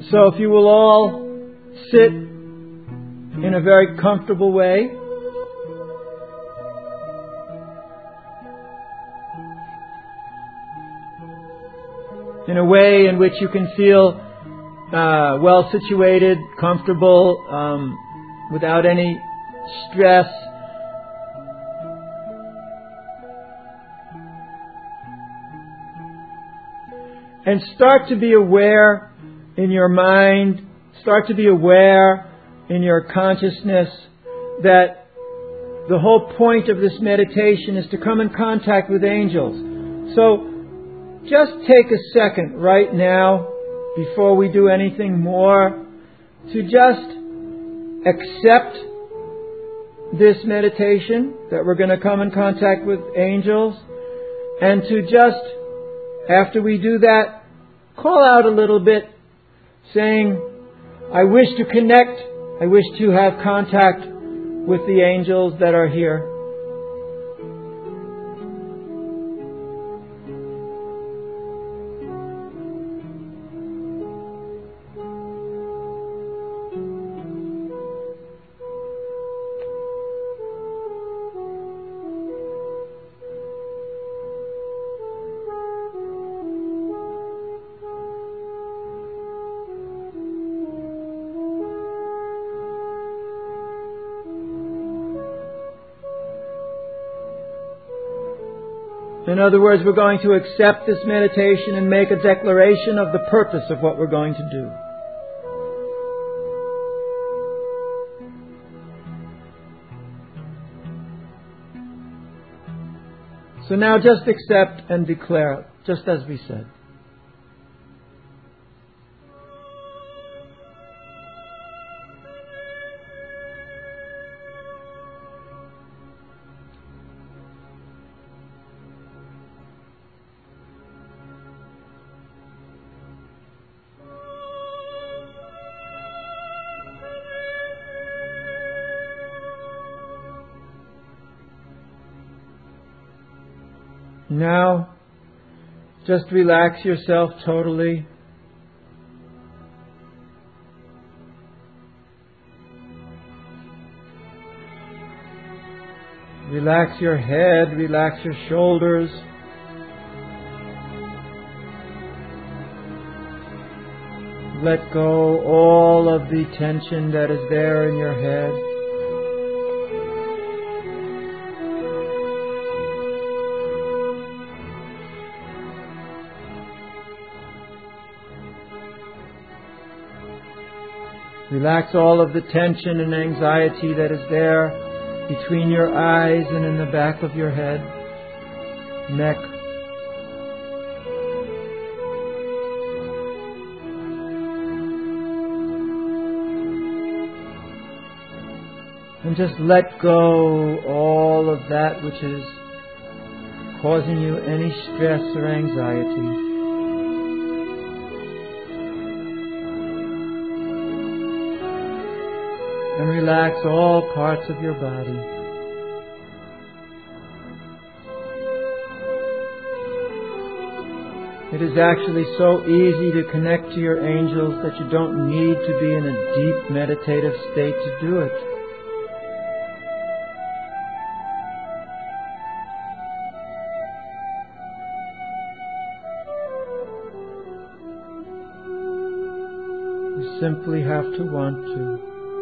So if you will all sit in a very comfortable way. In a way in which you can feel well situated, comfortable, without any stress. And start to be aware in your mind, start to be aware in your consciousness that the whole point of this meditation is to come in contact with angels. So just take a second right now, before we do anything more, to just accept this meditation, that we're going to come in contact with angels, and to just, after we do that, call out a little bit, saying, I wish to connect, I wish to have contact with the angels that are here. In other words, we're going to accept this meditation and make a declaration of the purpose of what we're going to do. So now just accept and declare, just as we said. Now, just relax yourself totally. Relax your head, relax your shoulders. Let go all of the tension that is there in your head. Relax all of the tension and anxiety that is there between your eyes and in the back of your head, neck. And just let go all of that which is causing you any stress or anxiety. And relax all parts of your body. It is actually so easy to connect to your angels that you don't need to be in a deep meditative state to do it. You simply have to want to.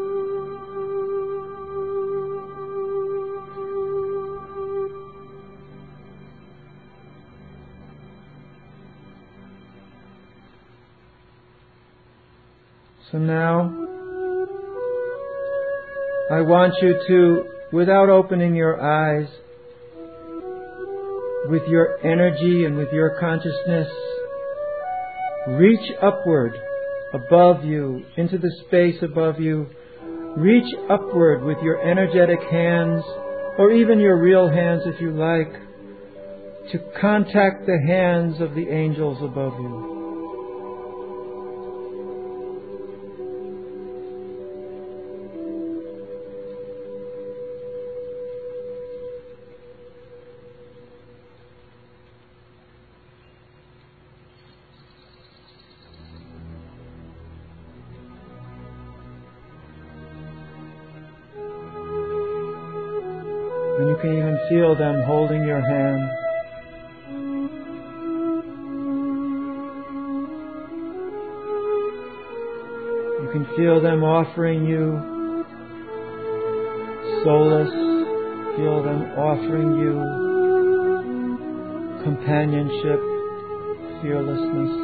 So now, I want you to, without opening your eyes, with your energy and with your consciousness, reach upward above you, into the space above you. Reach upward with your energetic hands, or even your real hands if you like, to contact the hands of the angels above you. you can even feel them holding your hand. You can feel them offering you solace. Feel them offering you companionship, fearlessness.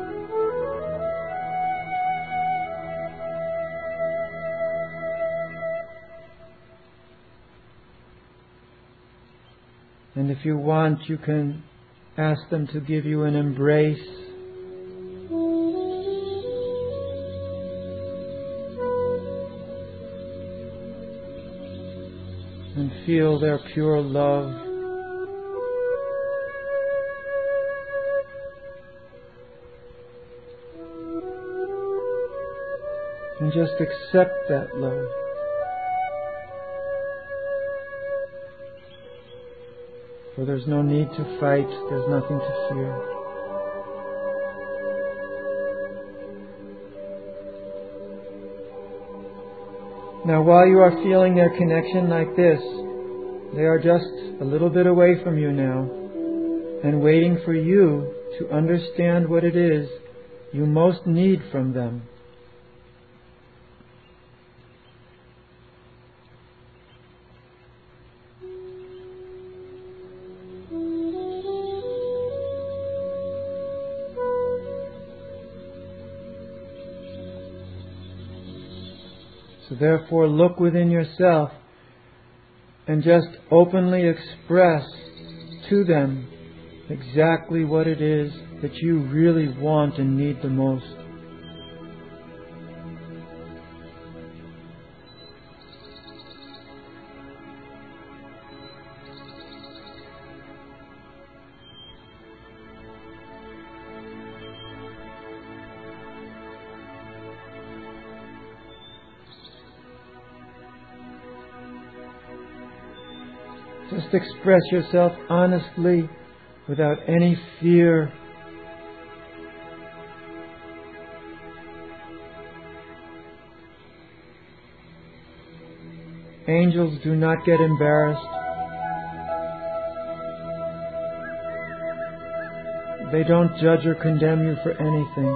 And if you want, you can ask them to give you an embrace. And feel their pure love. And just accept that love. For there's no need to fight, there's nothing to fear. Now, while you are feeling their connection like this, they are just a little bit away from you now and waiting for you to understand what it is you most need from them. So therefore, look within yourself and just openly express to them exactly what it is that you really want and need the most. Just express yourself honestly, without any fear. Angels do not get embarrassed. They don't judge or condemn you for anything.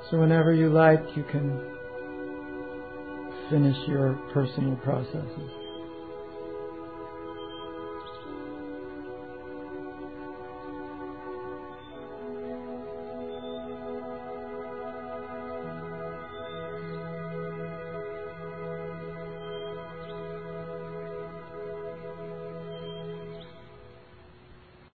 So whenever you like, you can finish your personal processes.